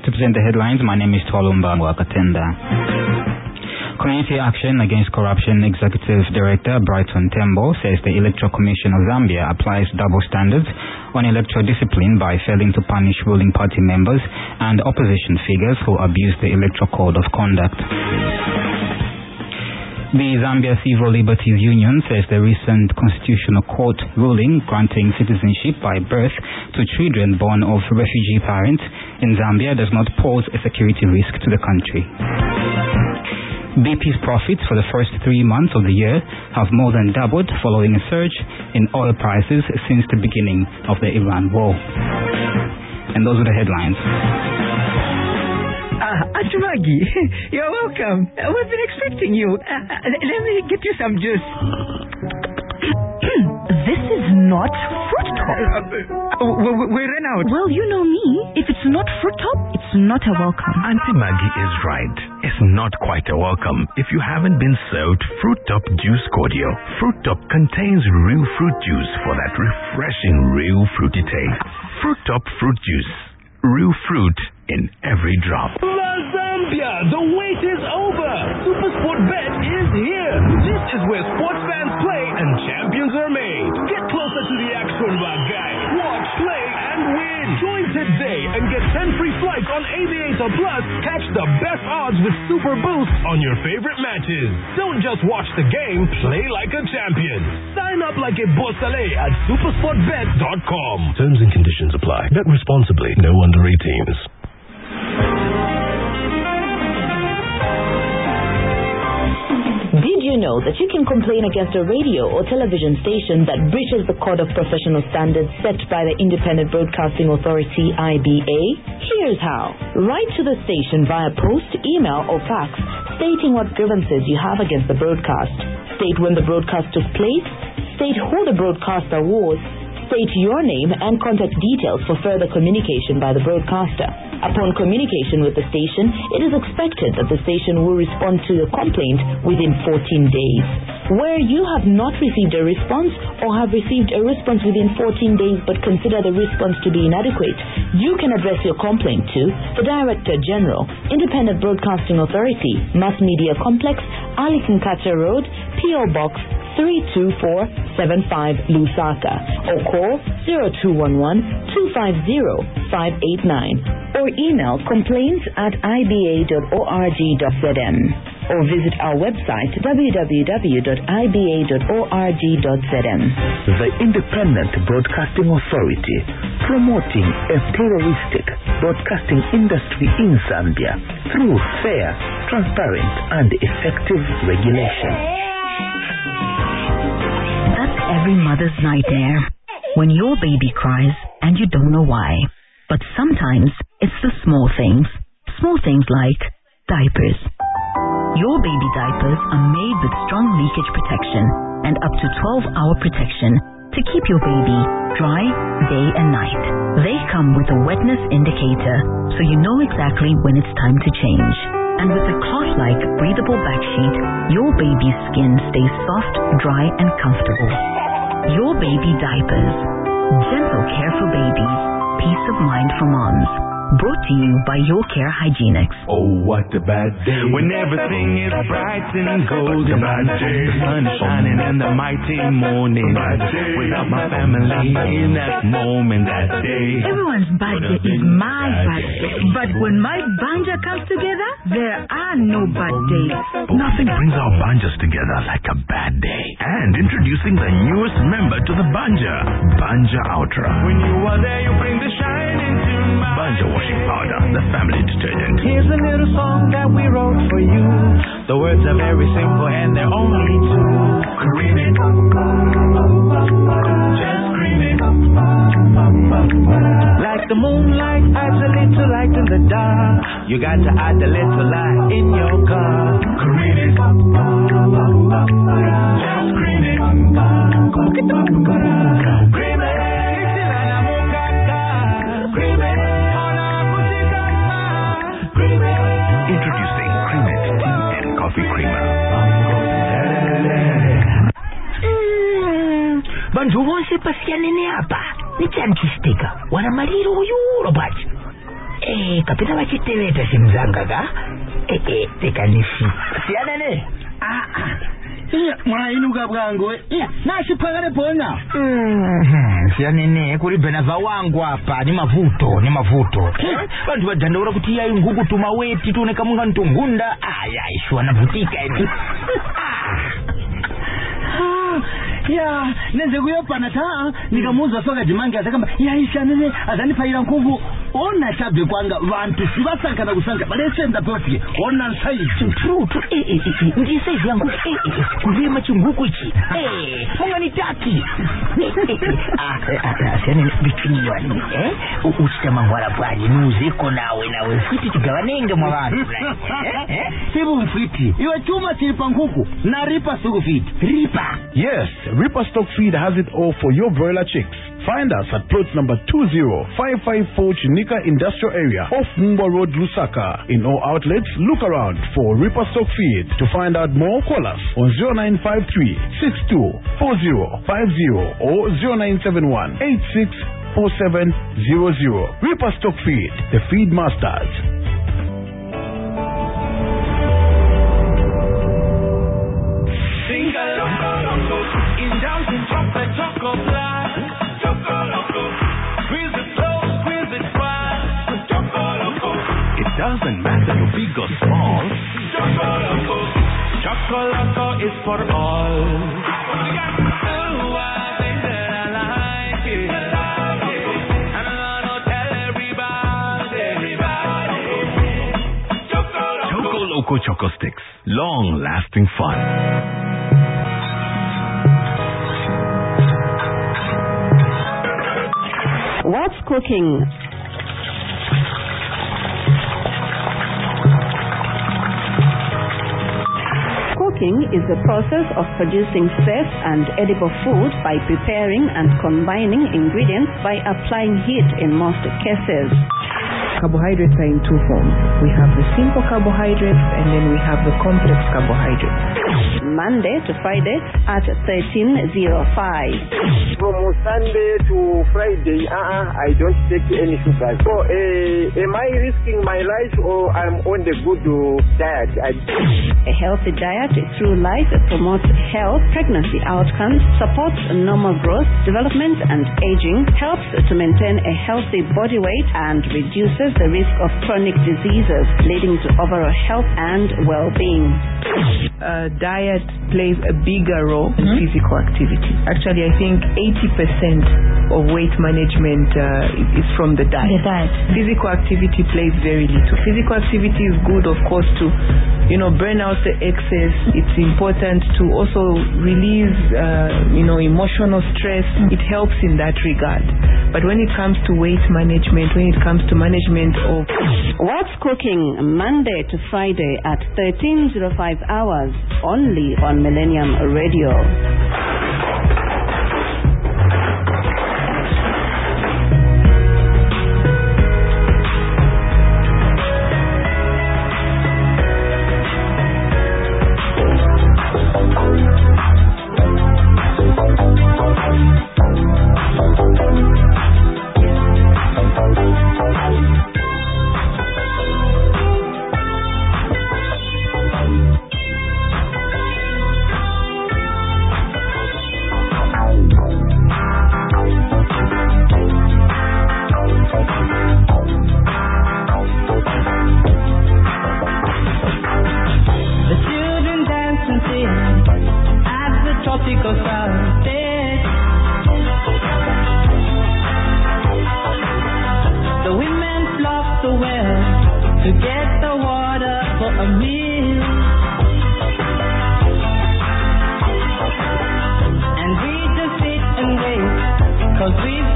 To present the headlines, my name is Twalumba Wakatenda. Community Action Against Corruption Executive Director Brighton Tembo says the Electoral Commission of Zambia applies double standards on electoral discipline by failing to punish ruling party members and opposition figures who abuse the Electoral Code of Conduct. The Zambia Civil Liberties Union says the recent Constitutional Court ruling granting citizenship by birth to children born of refugee parents in Zambia does not pose a security risk to the country. BP's profits for the first 3 months of the year have more than doubled following a surge in oil prices since the beginning of the Iran war. And those are the headlines. Auntie Maggie, you're welcome. We've been expecting you. Let me get you some juice. This is not Fruit Top. We ran out. Well, you know me. If it's not Fruit Top, it's not a welcome. Auntie Maggie is right. It's not quite a welcome if you haven't been served Fruit Top Juice Cordial. Fruit Top contains real fruit juice for that refreshing, real fruity taste. Fruit Top Fruit Juice. Real fruit in every drop. Zambia, the wait is over. SuperSport Bet is here. This is where sports fans play and champions are made. Get closer to the action, my guy. Watch, play, and win. Join today and get 10 free flights on Aviator Plus. Catch the best odds with Super Boost on your favorite matches. Don't just watch the game, play like a champion. Sign up like a Bossale at supersportbet.com. Terms and conditions apply. Bet responsibly. No under 18s. Did you know that you can complain against a radio or television station that breaches the Code of Professional Standards set by the Independent Broadcasting Authority, IBA? Here's how. Write to the station via post, email, or fax stating what grievances you have against the broadcast. State when the broadcast took place. State who the broadcaster was. State your name and contact details for further communication by the broadcaster. Upon communication with the station, it is expected that the station will respond to your complaint within 14 days. Where you have not received a response or have received a response within 14 days but consider the response to be inadequate, you can address your complaint to the Director General, Independent Broadcasting Authority, Mass Media Complex, Ali Kinkacha Road, P.O. Box 32475 Lusaka, or call 0211-250-589 or email complaints@iba.org.zm or visit our website www.iba.org.zm. The Independent Broadcasting Authority, promoting a pluralistic broadcasting industry in Zambia through fair, transparent and effective regulation. That's every mother's nightmare. When your baby cries and you don't know why. But sometimes it's the small things. Small things like diapers. Your baby diapers are made with strong leakage protection and up to 12-hour protection to keep your baby dry day and night. They come with a wetness indicator so you know exactly when it's time to change. And with a cloth-like breathable backsheet, your baby's skin stays soft, dry, and comfortable. Your baby diapers. Gentle care for babies. Peace of mind for moms. Brought to you by Your Care Hygienics. Oh, what a bad day. When everything is bright and golden. The sun is shining in the mighty morning. Without my family in that moment, that day. Everyone's birthday is my birthday. But when my banja comes together, there are no bad days. Nothing brings our banjas together like a bad day. And introducing the newest member to the banja, Banja Ultra. When you are there, you bring the shine into my Banja washing powder, the family detergent. Here's a little song that we wrote for you. The words are very simple and they're only two. Cream it, just cream it. Like the moonlight adds a little light in the dark. You got to add a little light in your car. Cream it, just cream it. Cream it. Introducing Cream It Tea and Coffee Creamer. Bantu bonse pasiyane ne apa. Ni chamkisteka. Wana maliro uyuro bachi. kapita bachitebeta simzangaga. Tekanifi. Sianene. Mwana inuka bwangu. Nashipangane pona. Sianene kuri benava wangu hapa ni mavuto. Bantu badandora kuti yayi ngugu tumaweti tuneka munga ntungunda. Ishwa navutika hivi. Ya, nenze kuyopana taa nikamuza soka jimange atakamba yaisha nene azanipaira nguvu ona chabe kwanga vantu sivasankana kusanga balesenda poti ona size true ndi size yangu kuvima chunguku ichi munganitaki asiane bitini wani uchitama ngwara bwani nuziko nawe mfiti tigawanenge mwa vantu sibu mfiti iwe chuma chilipa nguku na ripa sugu fiti ripa. Yes, Reaper Stock Feed has it all for your broiler chicks. Find us at plots number 20554 Chinika Industrial Area off Mumba Road, Lusaka. In all outlets, look around for Reaper Stock Feed. To find out more, call us on 0953 624050 or 0971 864700. Reaper Stock Feed, the feed masters. Doesn't matter if big or small. Chocolate is for all. Choco Loco Choco Sticks, long-lasting fun. What's cooking? Cooking is the process of producing safe and edible food by preparing and combining ingredients by applying heat in most cases. Carbohydrates are in two forms. We have the simple carbohydrates and then we have the complex carbohydrates. Monday to Friday at 13:05. From Sunday to Friday, I don't take any sugar. So, am I risking my life or I'm on the good diet? A healthy diet through life promotes health, pregnancy outcomes, supports normal growth, development and aging, helps to maintain a healthy body weight and reduces the risk of chronic diseases, leading to overall health and well-being. Diet plays a bigger role in physical activity. Actually, I think 80% of weight management is from the diet. Physical activity plays very little. Physical activity is good, of course, to burn out the excess. It's important to also release emotional stress. It helps in that regard. But when it comes to weight management, when it comes to management of... What's Cooking, Monday to Friday at 13:05 hours, only on Millennium Radio. Cause we